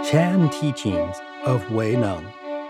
Chan teachings of Wei Neng.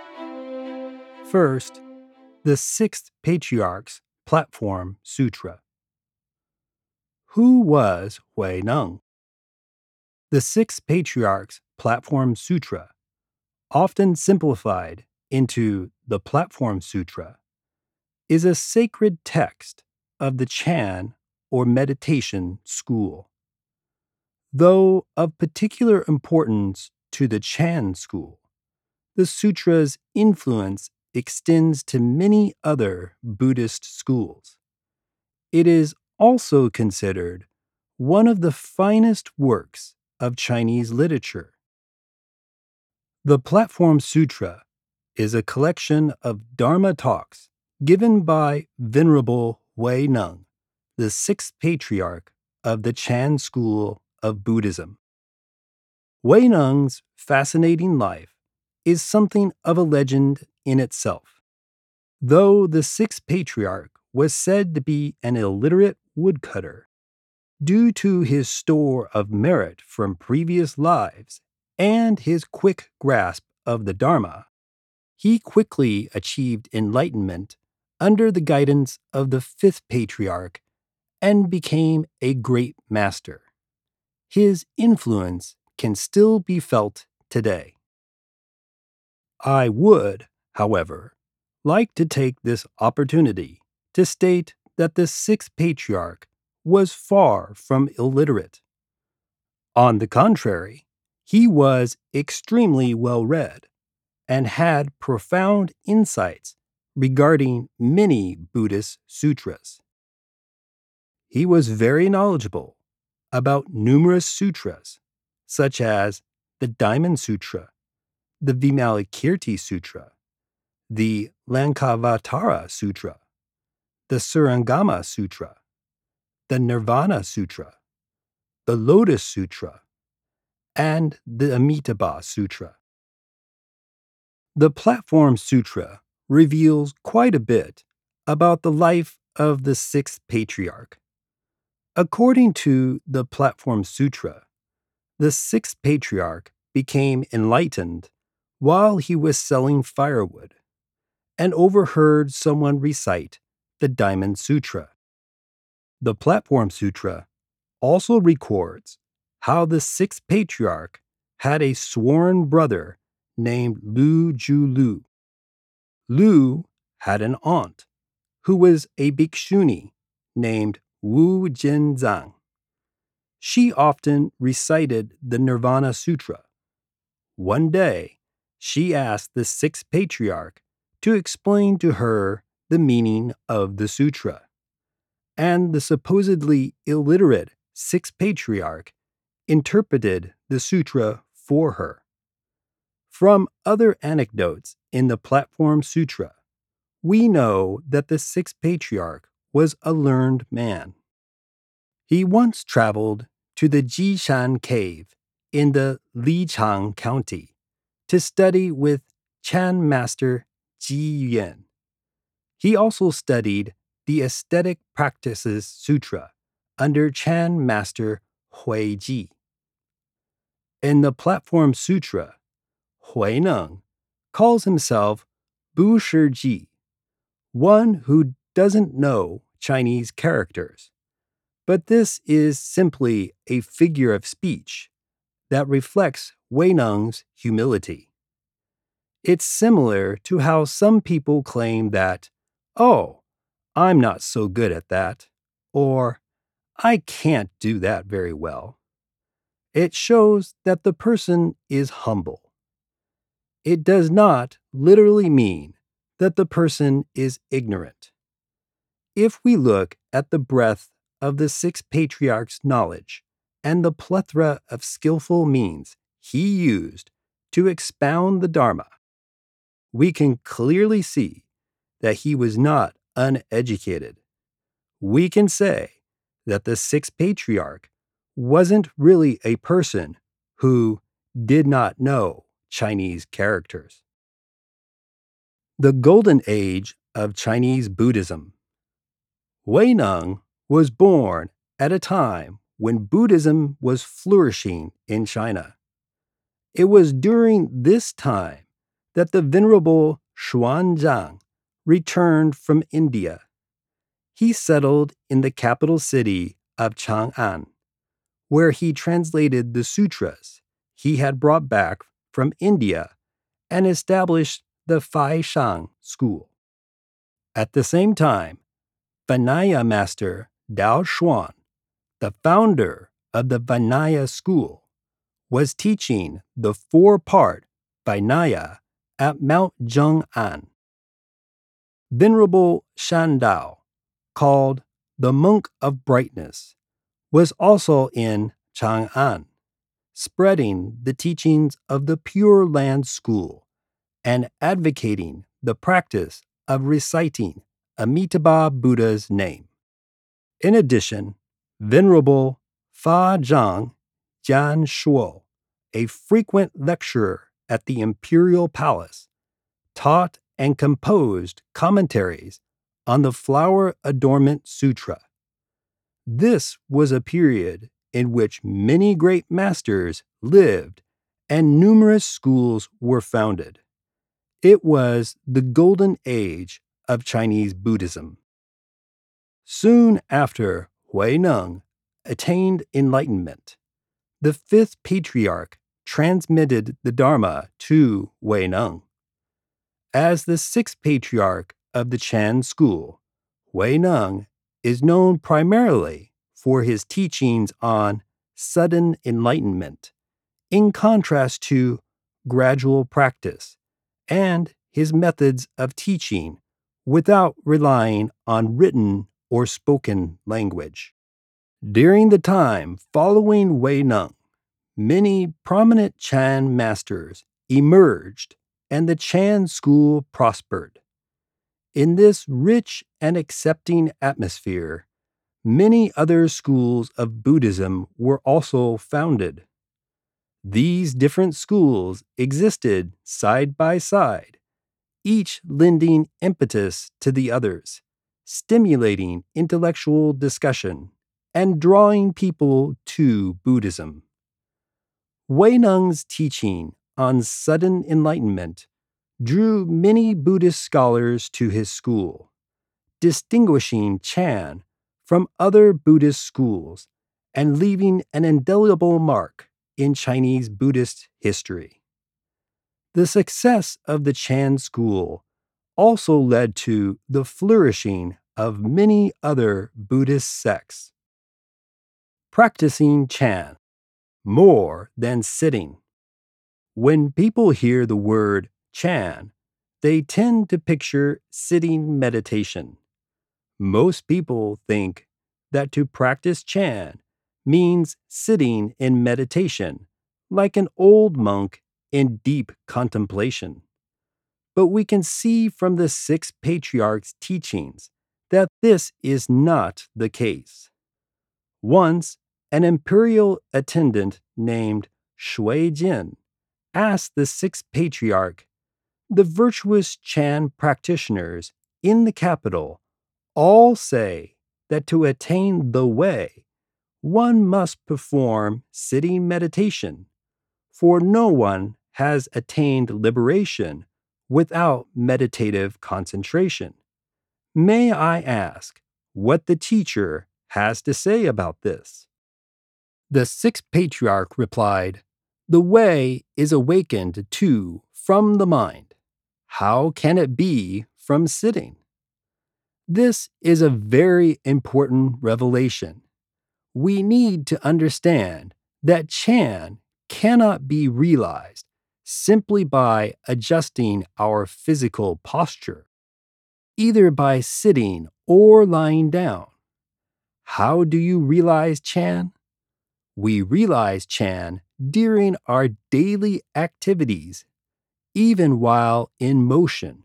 First, the Sixth Patriarch's Platform Sutra. Who was Wei Neng? The Sixth Patriarch's Platform Sutra, often simplified into the Platform Sutra, is a sacred text of the Chan or meditation school. Though of particular importance to the Chan school, the sutra's influence extends to many other Buddhist schools. It is also considered one of the finest works of Chinese literature. The Platform Sutra is a collection of Dharma talks given by Venerable Wei Neng, the sixth patriarch of the Chan school of Buddhism. Wei Neng's fascinating life is something of a legend in itself. Though the sixth patriarch was said to be an illiterate woodcutter, due to his store of merit from previous lives and his quick grasp of the Dharma, he quickly achieved enlightenment under the guidance of the fifth patriarch and became a great master. His influence can still be felt today. I would, however, like to take this opportunity to state that the sixth patriarch was far from illiterate. On the contrary, he was extremely well read and had profound insights regarding many Buddhist sutras. He was very knowledgeable about numerous sutras, such as the Diamond Sutra, the Vimalakirti Sutra, the Lankavatara Sutra, the Surangama Sutra, the Nirvana Sutra, the Lotus Sutra, and the Amitabha Sutra. The Platform Sutra reveals quite a bit about the life of the sixth patriarch. According to the Platform Sutra, the sixth patriarch became enlightened while he was selling firewood and overheard someone recite the Diamond Sutra. The Platform Sutra also records how the sixth patriarch had a sworn brother named Lu Ju. Lu had an aunt who was a bhikshuni named Wu Jianzang. She often recited the Nirvana Sutra. One day, she asked the sixth patriarch to explain to her the meaning of the sutra, and the supposedly illiterate sixth patriarch interpreted the sutra for her. From other anecdotes in the Platform Sutra, we know that the sixth patriarch was a learned man. He once traveled to the Jishan Cave in the Lichang County to study with Chan Master Ji Yuan. He also studied the Aesthetic Practices Sutra under Chan Master Hui Ji. In the Platform Sutra, Wei Neng calls himself Bu Shi Ji, one who doesn't know Chinese characters. But this is simply a figure of speech that reflects Wei Neng's humility. It's similar to how some people claim that, "Oh, I'm not so good at that," or "I can't do that very well." It shows that the person is humble. It does not literally mean that the person is ignorant. If we look at the breadth of the sixth patriarch's knowledge and the plethora of skillful means he used to expound the Dharma, we can clearly see that he was not uneducated. We can say that the sixth patriarch wasn't really a person who did not know Chinese characters. The Golden Age of Chinese Buddhism. Wei Neng was born at a time when Buddhism was flourishing in China. It was during this time that the Venerable Xuanzang returned from India. He settled in the capital city of Chang'an, where he translated the sutras he had brought back from India and established the Faishang school. At the same time, Vinaya master Dao Xuan, the founder of the Vinaya school, was teaching the four-part Vinaya at Mount Zheng'an. Venerable Shandao, called the Monk of Brightness, was also in Chang'an, spreading the teachings of the Pure Land School and advocating the practice of reciting Amitabha Buddha's name. In addition, Venerable Fa Zhang Jian Shuo, a frequent lecturer at the Imperial Palace, taught and composed commentaries on the Flower Adornment Sutra. This was a period in which many great masters lived and numerous schools were founded. It was the golden age of Chinese Buddhism. Soon after Huineng attained enlightenment, the fifth patriarch transmitted the Dharma to Huineng. As the sixth patriarch of the Chan school, Huineng is known primarily for his teachings on sudden enlightenment, in contrast to gradual practice, and his methods of teaching without relying on written or spoken language. During the time following Huineng, many prominent Chan masters emerged and the Chan school prospered. In this rich and accepting atmosphere, many other schools of Buddhism were also founded. These different schools existed side by side, each lending impetus to the others, stimulating intellectual discussion and drawing people to Buddhism. Huineng's teaching on sudden enlightenment drew many Buddhist scholars to his school, distinguishing Chan from other Buddhist schools and leaving an indelible mark in Chinese Buddhist history. The success of the Chan school also led to the flourishing of many other Buddhist sects. Practicing Chan, more than sitting. When people hear the word Chan, they tend to picture sitting meditation. Most people think that to practice Chan means sitting in meditation, like an old monk in deep contemplation. But we can see from the six patriarchs' teachings that this is not the case. Once, an imperial attendant named Shui Jin asked the sixth patriarch, "The virtuous Chan practitioners in the capital all say that to attain the way, one must perform sitting meditation, for no one has attained liberation without meditative concentration. May I ask what the teacher has to say about this?" The sixth patriarch replied, "The way is awakened to from the mind. How can it be from sitting?" This is a very important revelation. We need to understand that Chan cannot be realized simply by adjusting our physical posture, either by sitting or lying down. How do you realize Chan? We realize Chan during our daily activities, even while in motion.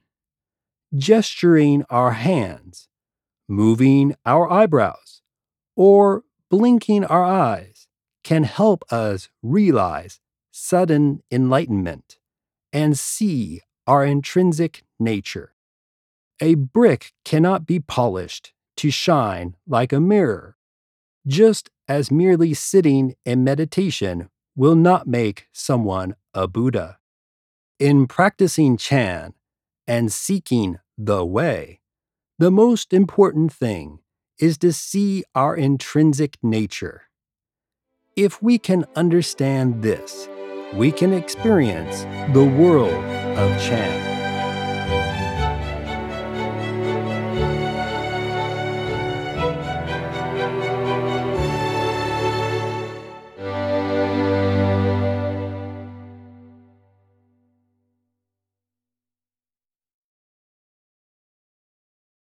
Gesturing our hands, moving our eyebrows, or blinking our eyes can help us realize sudden enlightenment and see our intrinsic nature. A brick cannot be polished to shine like a mirror, just as merely sitting in meditation will not make someone a Buddha. In practicing Chan and seeking the way, the most important thing is to see our intrinsic nature. If we can understand this, we can experience the world of Chan.